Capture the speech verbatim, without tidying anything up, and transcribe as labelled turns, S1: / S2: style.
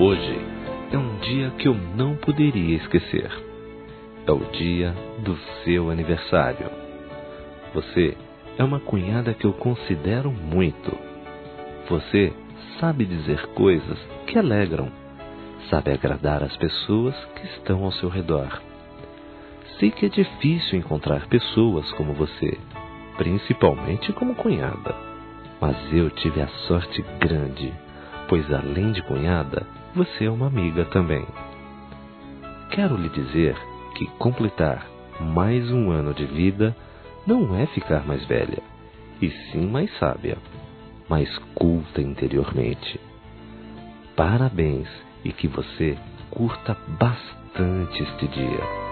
S1: Hoje é um dia que eu não poderia esquecer. É o dia do seu aniversário. Você é uma cunhada que eu considero muito. Você sabe dizer coisas que alegram. Sabe agradar as pessoas que estão ao seu redor. Sei que é difícil encontrar pessoas como você, principalmente como cunhada. Mas eu tive a sorte grande, pois além de cunhada, você é uma amiga também. Quero lhe dizer que completar mais um ano de vida não é ficar mais velha, e sim mais sábia, mais culta interiormente. Parabéns e que você curta bastante este dia.